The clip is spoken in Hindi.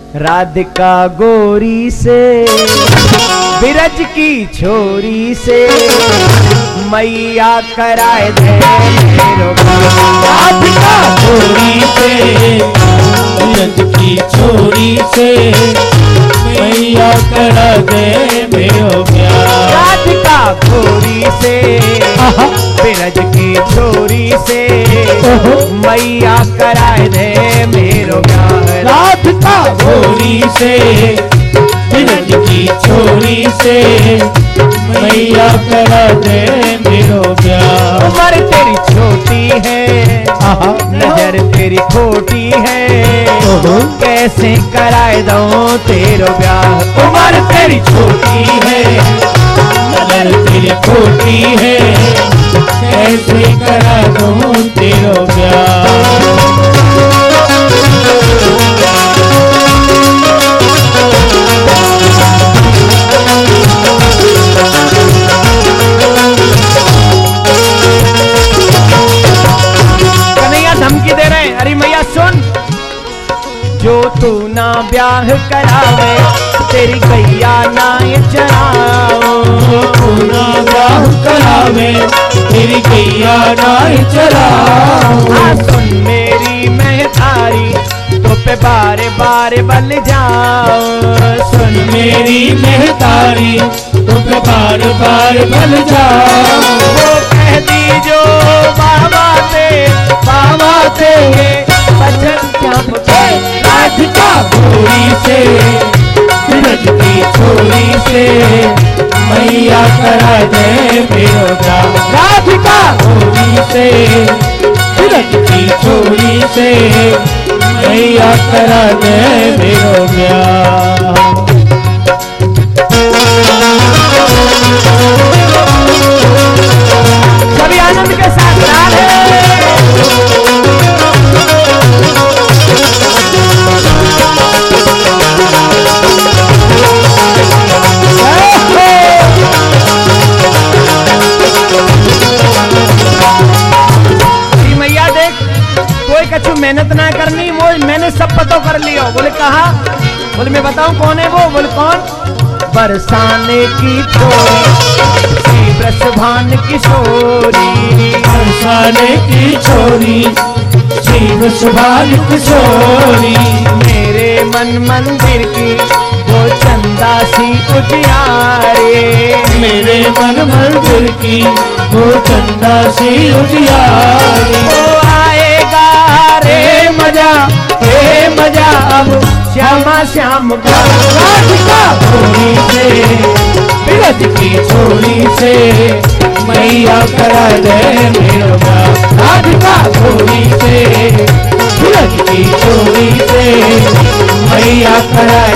राधिका गोरी से बिरज की छोरी से मैया कराए दे मेरो राधिका गोरी से बिरज की छोरी से मैया करा दे मेरो प्यार। राधिका गोरी से बिरज की छोरी से मैया कराए दे मेरो प्यार। राधिका गोरी से बिरज की छोरी से मैया करा दे मेरो प्यार। उम्र तेरी छोटी है नजर तेरी खोटी है कैसे कराए दो तेरो ब्याह। उम्र तेरी छोटी है नजर तेरी खोटी है कैसे करा दूं तेरो प्यार। धमकी दे रहे हैं, अरे मैया सुन, जो तू ना ब्याह करावे तेरी गैया ना चराओ। तू ना ब्याह करावे तेरी गैया ना चराओ। सुन मेरी महतारी तो पे बारे बारे बल जाओ। सुन मेरी महतारी तो पे बार बार बल जाओ। वो कह दी जो बाबा ते बचन क्या मुझे। राधिका गोरी से बिरज की छोरी से मैया करा दे मेरो प्यार। राधिका गोरी से बिरज की छोरी से मैया करा दे मेरो प्यार। सभी आनंद के साथ राधे। मैया देख कोई कछु मेहनत ना करनी, वो मैंने सब पतो कर लिया। बोले कहा? बोले मैं बताऊं कौन है वो? बोले कौन? बरसाने की छोरी ब्रजभान किशोरी। बरसाने की छोरी शिव सुभान किशोरी। मेरे मन मंदिर की वो चंदा सी उजियारे। मेरे मन मंदिर की वो चंदा सी उजियारे। वो आएगा रे मजा अब श्यामा श्याम का। राधिका गोरी से बिरज की छोरी से मैया करा दे मेरो प्यार। राधिका गोरी से बिरज की छोरी से मैया करा